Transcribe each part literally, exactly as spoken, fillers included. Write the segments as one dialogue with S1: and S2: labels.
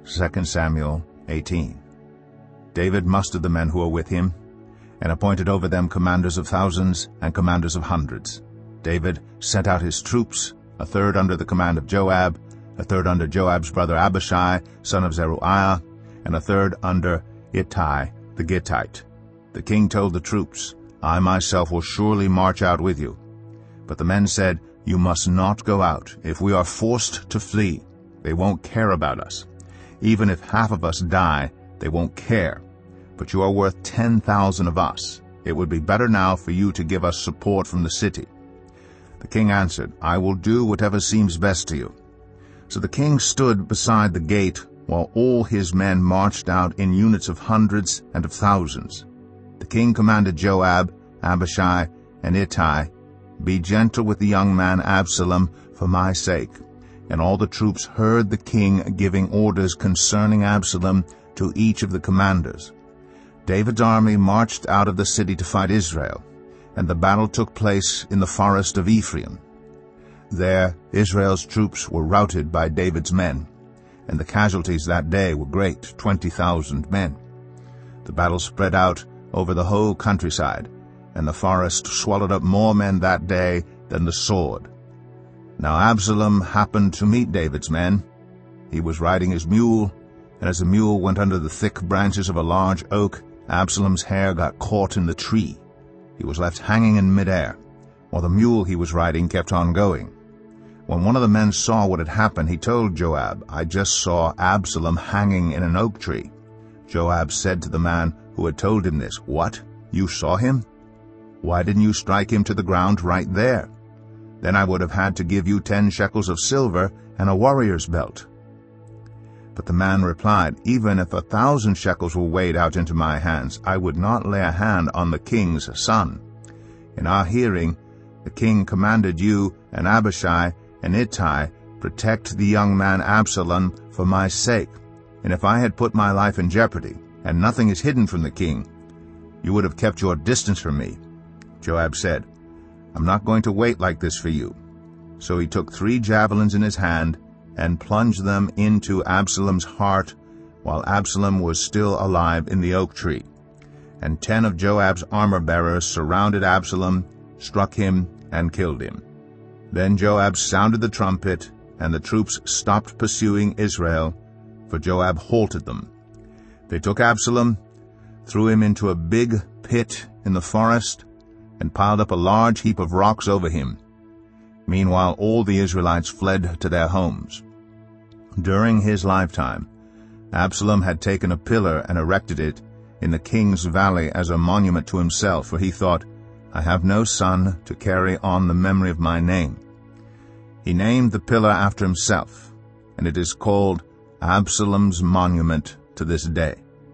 S1: Second Samuel eighteen. David mustered the men who were with him, and appointed over them commanders of thousands and commanders of hundreds. David sent out his troops, a third under the command of Joab, a third under Joab's brother Abishai, son of Zeruiah, and a third under Ittai the Gittite. The king told the troops, I myself will surely march out with you. But the men said, You must not go out. If we are forced to flee, they won't care about us. Even if half of us die, they won't care. But you are worth ten thousand of us. It would be better now for you to give us support from the city. The king answered, I will do whatever seems best to you. So the king stood beside the gate, while all his men marched out in units of hundreds and of thousands. The king commanded Joab, Abishai, and Ittai, Be gentle with the young man Absalom for my sake. And all the troops heard the king giving orders concerning Absalom to each of the commanders. David's army marched out of the city to fight Israel, and the battle took place in the forest of Ephraim. There Israel's troops were routed by David's men, and the casualties that day were great, twenty thousand men. The battle spread out over the whole countryside, and the forest swallowed up more men that day than the sword. Now Absalom happened to meet David's men. He was riding his mule, and as the mule went under the thick branches of a large oak, Absalom's hair got caught in the tree. He was left hanging in midair, while the mule he was riding kept on going. When one of the men saw what had happened, he told Joab, I just saw Absalom hanging in an oak tree. Joab said to the man who had told him this, What? You saw him? Why didn't you strike him to the ground right there? Then I would have had to give you ten shekels of silver and a warrior's belt. But the man replied, Even if a thousand shekels were weighed out into my hands, I would not lay a hand on the king's son. In our hearing, the king commanded you and Abishai and Ittai, Protect the young man Absalom for my sake. And if I had put my life in jeopardy, and nothing is hidden from the king, you would have kept your distance from me. Joab said, I'm not going to wait like this for you. So he took three javelins in his hand and plunged them into Absalom's heart while Absalom was still alive in the oak tree. And ten of Joab's armor-bearers surrounded Absalom, struck him, and killed him. Then Joab sounded the trumpet, and the troops stopped pursuing Israel, for Joab halted them. They took Absalom, threw him into a big pit in the forest, and piled up a large heap of rocks over him. Meanwhile all the Israelites fled to their homes. During his lifetime, Absalom had taken a pillar and erected it in the king's valley as a monument to himself, for he thought, I have no son to carry on the memory of my name. He named the pillar after himself, and it is called Absalom's monument to this day.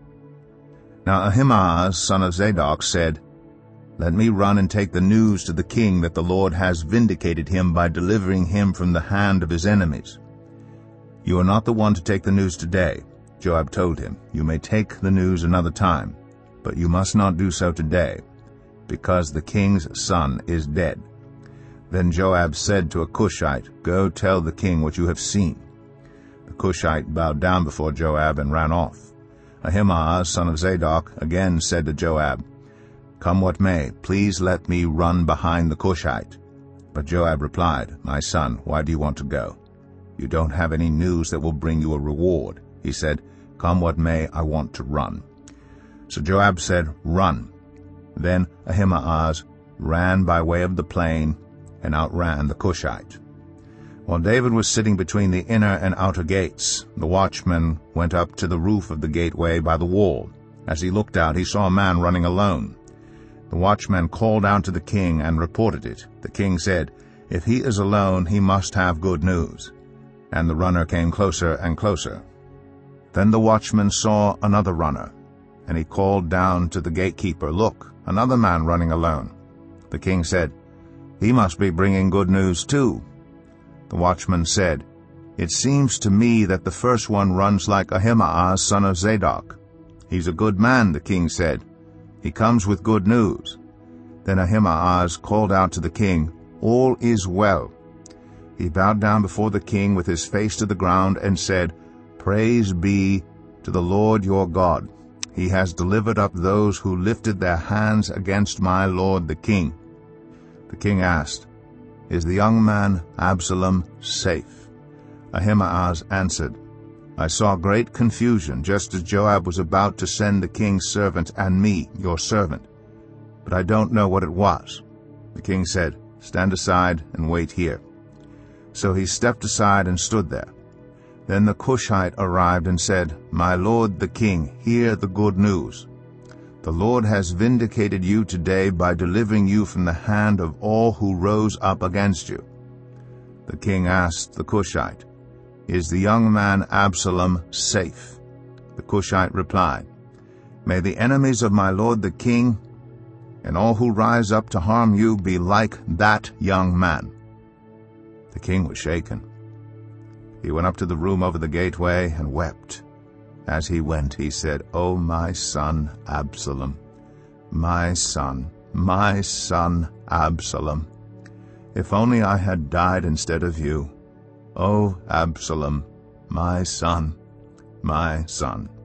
S1: Now Ahimaaz, son of Zadok, said, Let me run and take the news to the king that the Lord has vindicated him by delivering him from the hand of his enemies. You are not the one to take the news today, Joab told him. You may take the news another time, but you must not do so today, because the king's son is dead. Then Joab said to a Cushite, Go tell the king what you have seen. The Cushite bowed down before Joab and ran off. Ahimaaz, son of Zadok, again said to Joab, Come what may, please let me run behind the Cushite. But Joab replied, My son, why do you want to go? You don't have any news that will bring you a reward. He said, Come what may, I want to run. So Joab said, Run. Then Ahimaaz ran by way of the plain and outran the Cushite. While David was sitting between the inner and outer gates, the watchman went up to the roof of the gateway by the wall. As he looked out, he saw a man running alone. The watchman called out to the king and reported it. The king said, If he is alone, he must have good news. And the runner came closer and closer. Then the watchman saw another runner, and he called down to the gatekeeper, Look, another man running alone. The king said, He must be bringing good news too. The watchman said, It seems to me that the first one runs like Ahimaaz, son of Zadok. He's a good man, the king said. He comes with good news. Then Ahimaaz called out to the king, All is well. He bowed down before the king with his face to the ground and said, Praise be to the Lord your God. He has delivered up those who lifted their hands against my lord the king." The king asked, "Is the young man Absalom safe?" Ahimaaz answered, "I saw great confusion, just as Joab was about to send the king's servant and me, your servant. But I don't know what it was." The king said, "Stand aside and wait here." So he stepped aside and stood there. Then the Cushite arrived and said, "My lord the king, hear the good news. The Lord has vindicated you today by delivering you from the hand of all who rose up against you." The king asked the Cushite, "Is the young man Absalom safe?" The Cushite replied, "May the enemies of my lord the king and all who rise up to harm you be like that young man." The king was shaken. He went up to the room over the gateway and wept. As he went, he said, "O my son Absalom, my son, my son Absalom, if only I had died instead of you. O Absalom, my son, my son."